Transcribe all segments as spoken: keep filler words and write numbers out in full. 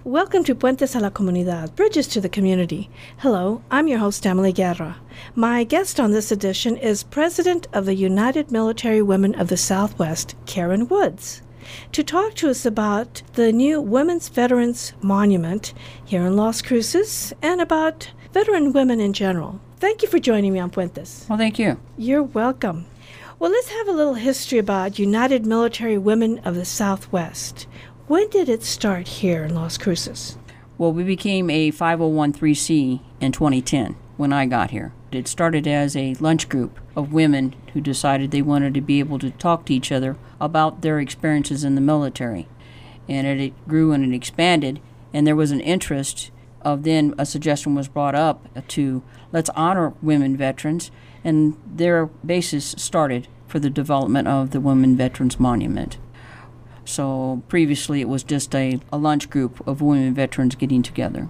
Welcome to Puentes a la Comunidad, Bridges to the Community. Hello, I'm your host, Emily Guerra. My guest on this edition is President of the United Military Women of the Southwest, Karen Woods, to talk to us about the new Women's Veterans Monument here in Las Cruces and about veteran women in general. Thank you for joining me on Puentes. Well, thank you. You're welcome. Well, let's have a little history about United Military Women of the Southwest. When did it start here in Las Cruces? Well, we became a five oh one c in twenty ten when I got here. It started as a lunch group of women who decided they wanted to be able to talk to each other about their experiences in the military. And it, it grew and it expanded, and there was an interest of then a suggestion was brought up to let's honor women veterans, and their basis started for the development of the Women Veterans Monument. So previously it was just a, a lunch group of women veterans getting together.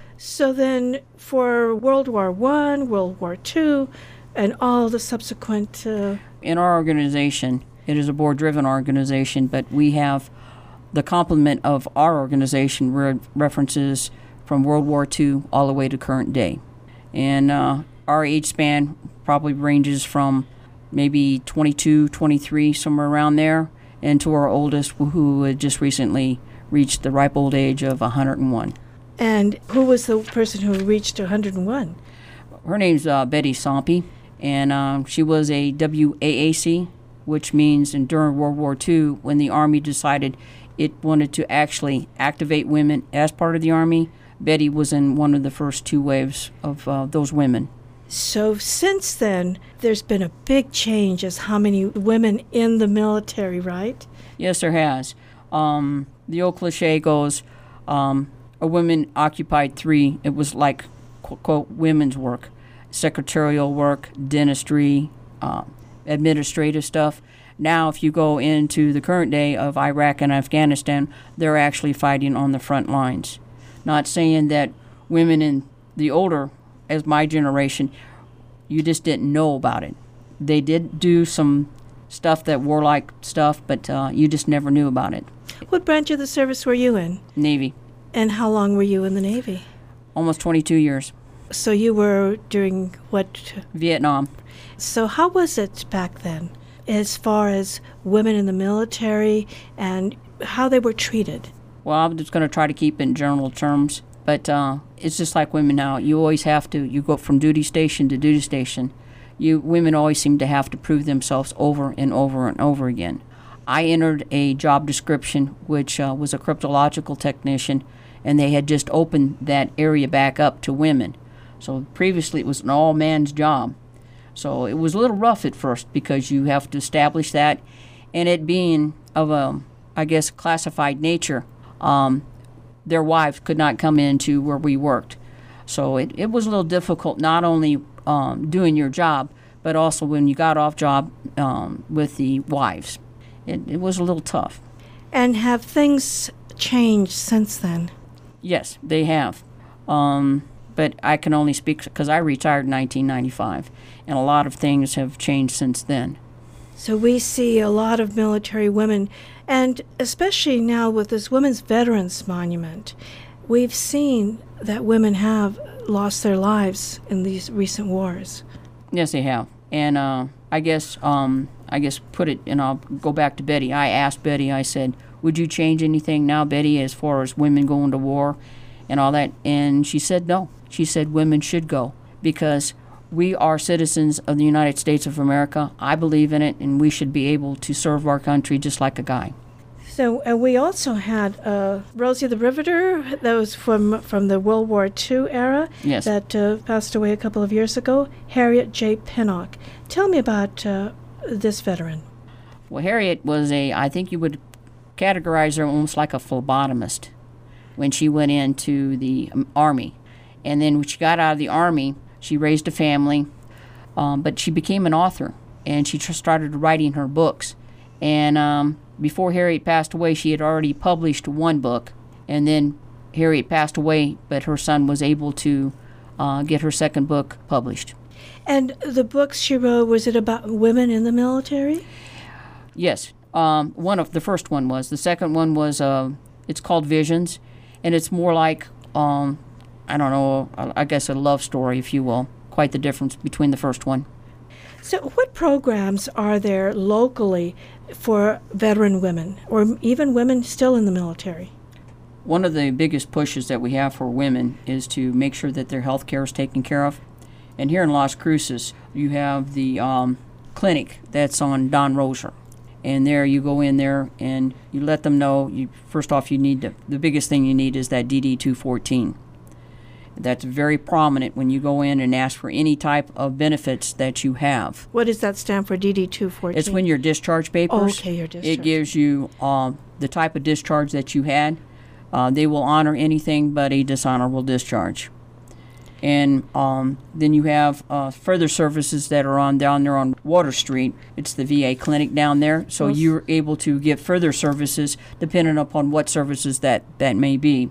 So then for World War One, World War Two, and all the subsequent... Uh... In our organization, it is a board-driven organization, but we have the complement of our organization re- references from World War Two all the way to current day. And uh, our age span probably ranges from maybe twenty-two, twenty-three, somewhere around there, and to our oldest, who had just recently reached the ripe old age of one hundred one. And who was the person who reached one hundred one? Her name's uh, Betty Sompe, and uh, she was a W A A C, which means and during World War Two, when the Army decided it wanted to actually activate women as part of the Army, Betty was in one of the first two waves of uh, those women. So since then, there's been a big change as how many women in the military, right? Yes, there has. Um, the old cliche goes, um, a woman occupied three. It was like, quote, quote, women's work, secretarial work, dentistry, uh, administrative stuff. Now, if you go into the current day of Iraq and Afghanistan, they're actually fighting on the front lines. Not saying that women in the older, as my generation, you just didn't know about it. They did do some stuff that warlike stuff, but uh, you just never knew about it. What branch of the service were you in? Navy. And how long were you in the Navy? Almost twenty-two years. So you were during what? Vietnam. So how was it back then, as far as women in the military and how they were treated? Well, I'm just going to try to keep it in general terms. But uh, it's just like women now. You always have to, you go from duty station to duty station. You women always seem to have to prove themselves over and over and over again. I entered a job description which uh, was a cryptological technician, and they had just opened that area back up to women. So previously it was an all-man's job. So it was a little rough at first because you have to establish that, and it being of a, I guess, classified nature, um, their wives could not come into where we worked. So it, it was a little difficult, not only um, doing your job, but also when you got off job um, with the wives. It, it was a little tough. And have things changed since then? Yes, they have. Um, but I can only speak because I retired in nineteen ninety-five, and a lot of things have changed since then. So we see a lot of military women, and especially now with this Women's Veterans Monument, we've seen that women have lost their lives in these recent wars. Yes, they have. And uh, I guess um, I guess put it, and I'll go back to Betty. I asked Betty, I said, would you change anything now, Betty, as far as women going to war and all that? And she said no. She said women should go because we are citizens of the United States of America. I believe in it, and we should be able to serve our country just like a guy. So uh, we also had uh, Rosie the Riveter, that was from from the World War Two era, yes, that uh, passed away a couple of years ago, Harriet J. Pinnock. Tell me about uh, this veteran. Well, Harriet was a, I think you would categorize her almost like a phlebotomist when she went into the um, Army. And then when she got out of the Army, she raised a family, um, but she became an author, and she tr- started writing her books. And um, before Harriet passed away, she had already published one book, and then Harriet passed away, but her son was able to uh, get her second book published. And the books she wrote, was it about women in the military? Yes. Um, one of the first one was. The second one was, uh, it's called Visions, And it's more like, um, I don't know, I guess a love story, if you will. Quite the difference between the first one. So what programs are there locally for veteran women, or even women still in the military? One of the biggest pushes that we have for women is to make sure that their health care is taken care of. And here in Las Cruces, you have the um, clinic that's on Don Roser. And there you go in there and you let them know, you, first off, you need to, the biggest thing you need is that D D two fourteen. That's very prominent when you go in and ask for any type of benefits that you have. What does that stand for, D D two fourteen? It's when your discharge papers. Oh, okay, your discharge. It gives you uh, the type of discharge that you had. Uh, they will honor anything but a dishonorable discharge. And um, then you have uh, further services that are on down there on Water Street. It's the V A clinic down there. So yes. You're able to get further services depending upon what services that, that may be.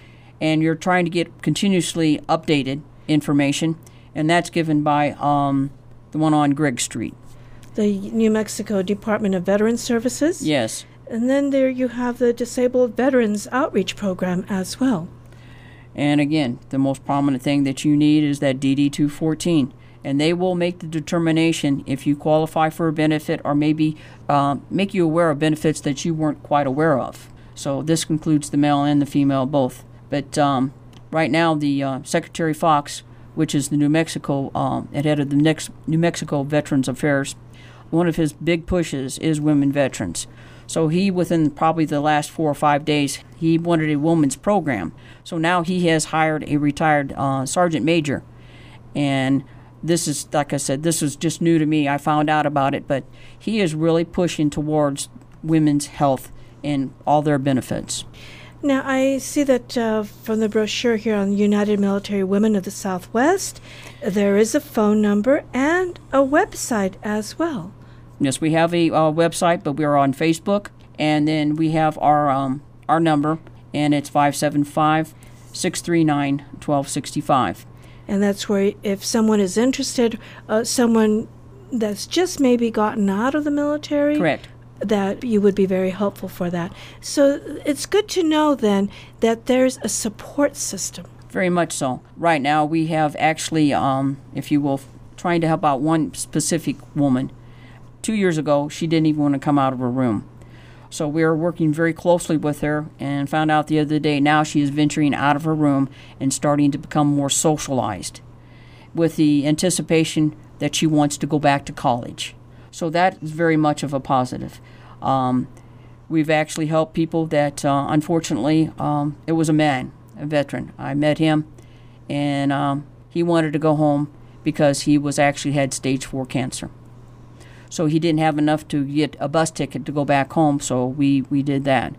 And you're trying to get continuously updated information, and that's given by um, the one on Greg Street. The New Mexico Department of Veterans Services? Yes. And then there you have the Disabled Veterans Outreach Program as well. And again, the most prominent thing that you need is that D D two fourteen. And they will make the determination if you qualify for a benefit or maybe uh, make you aware of benefits that you weren't quite aware of. So this includes the male and the female both. But um, right now, the uh, Secretary Fox, which is the New Mexico, um, at head of the next New Mexico Veterans Affairs, one of his big pushes is women veterans. So he, within probably the last four or five days, he wanted a women's program. So now he has hired a retired uh, sergeant major. And this is, like I said, this is just new to me. I found out about it, but he is really pushing towards women's health and all their benefits. Now, I see that uh, from the brochure here on United Military Women of the Southwest, there is a phone number and a website as well. Yes, we have a uh, website, but we're on Facebook, and then we have our um, our number, and it's five seven five, six three nine, one two six five. And that's where if someone is interested, uh, someone that's just maybe gotten out of the military, correct, that you would be very helpful for that. So it's good to know then that there's a support system. Very much so. Right now we have actually, um, if you will, trying to help out one specific woman. Two years ago, she didn't even want to come out of her room. So we are working very closely with her and found out the other day now she is venturing out of her room and starting to become more socialized with the anticipation that she wants to go back to college. So that is very much of a positive. Um, we've actually helped people that, uh, unfortunately, um, it was a man, a veteran. I met him, and um, he wanted to go home because he was actually had stage four cancer. So he didn't have enough to get a bus ticket to go back home, so we, we did that.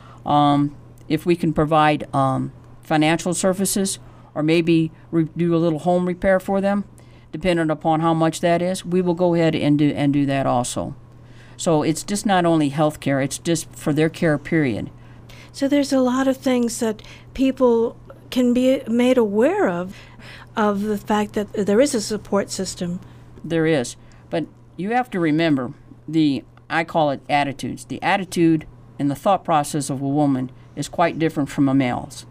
Um, if we can provide um, financial services or maybe re- do a little home repair for them, depending upon how much that is, we will go ahead and do and do that also. So it's just not only health care, it's just for their care period. So there's a lot of things that people can be made aware of, of the fact that there is a support system. There is. But you have to remember the, I call it attitudes. The attitude and the thought process of a woman is quite different from a male's.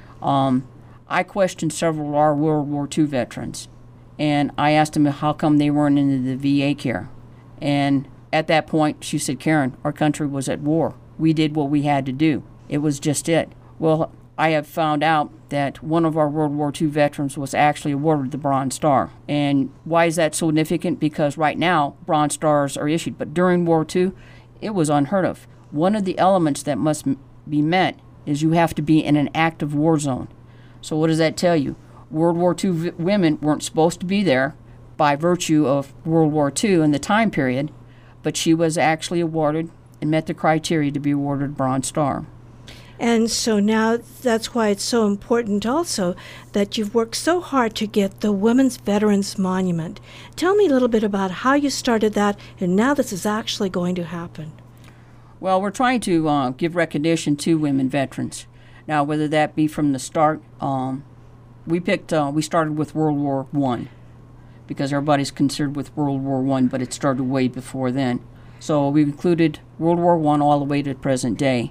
Um, I questioned several of our World War Two veterans, and I asked them how come they weren't in the V A care. And at that point, she said, Karen, our country was at war. We did what we had to do. It was just it. Well, I have found out that one of our World War Two veterans was actually awarded the Bronze Star. And why is that so significant? Because right now, Bronze Stars are issued. But during World War Two, it was unheard of. One of the elements that must m- be met is you have to be in an active war zone. So what does that tell you? World War Two v- women weren't supposed to be there by virtue of World War Two and the time period, but she was actually awarded and met the criteria to be awarded a Bronze Star. And so now that's why it's so important also that you've worked so hard to get the Women's Veterans Monument. Tell me a little bit about how you started that and now this is actually going to happen. Well, we're trying to uh, give recognition to women veterans. Now, whether that be from the start, um, we picked, uh, we started with World War One because everybody's concerned with World War One, but it started way before then. So we included World War One all the way to the present day.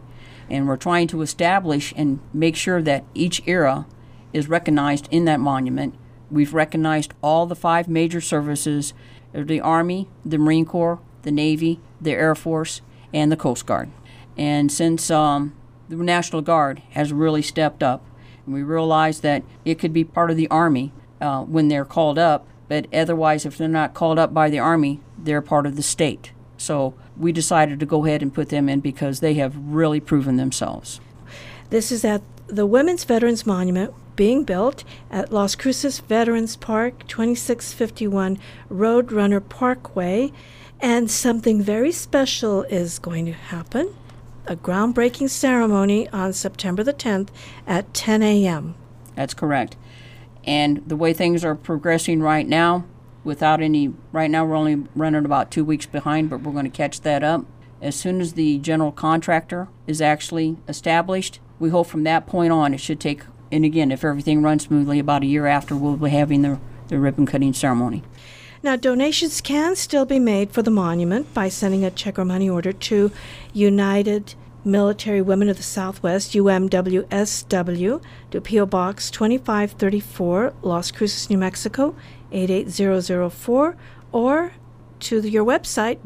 And we're trying to establish and make sure that each era is recognized in that monument. We've recognized all the five major services, the Army, the Marine Corps, the Navy, the Air Force, and the Coast Guard. And since um, the National Guard has really stepped up, and we realized that it could be part of the Army uh, when they're called up, but otherwise, if they're not called up by the Army, they're part of the state. So we decided to go ahead and put them in because they have really proven themselves. This is at the Women's Veterans Monument being built at Las Cruces Veterans Park, twenty-six fifty-one Roadrunner Parkway. And something very special is going to happen. A groundbreaking ceremony on September the tenth at ten a.m. That's correct. And the way things are progressing right now, without any, right now we're only running about two weeks behind, but we're going to catch that up. As soon as the general contractor is actually established, we hope from that point on it should take, and again, if everything runs smoothly, about a year after we'll be having the, the ribbon cutting ceremony. Now, donations can still be made for the monument by sending a check or money order to United Military Women of the Southwest, U M W S W, to P O Box twenty-five thirty-four, Las Cruces, New Mexico, eight eight zero zero four, or to the, your website,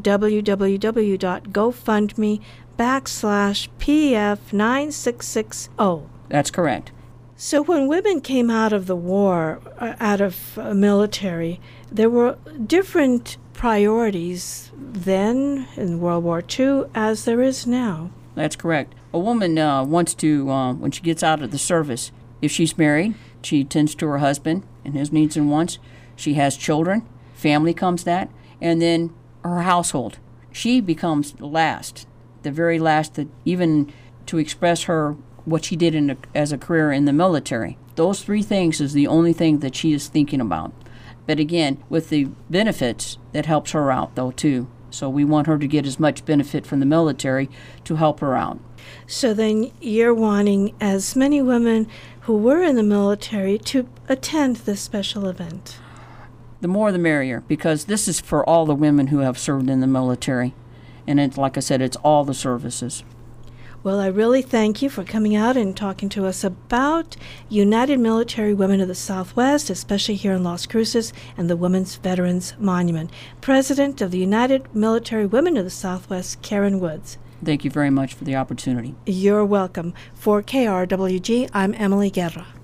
www.gofundme backslash PF nine six six zero. That's correct. So when women came out of the war, uh, out of uh, military, there were different priorities then in World War Two as there is now. That's correct. A woman uh, wants to, uh, when she gets out of the service, if she's married, she tends to her husband and his needs and wants. She has children, family comes that, and then her household. She becomes the last, the very last, that even to express her what she did in a, as a career in the military. Those three things is the only thing that she is thinking about. But again, with the benefits, that helps her out, though, too. So we want her to get as much benefit from the military to help her out. So then you're wanting as many women who were in the military to attend this special event. The more the merrier, because this is for all the women who have served in the military. And it's, like I said, it's all the services. Well, I really thank you for coming out and talking to us about United Military Women of the Southwest, especially here in Las Cruces, and the Women's Veterans Monument. President of the United Military Women of the Southwest, Karen Woods. Thank you very much for the opportunity. You're welcome. For K R W G, I'm Emily Guerra.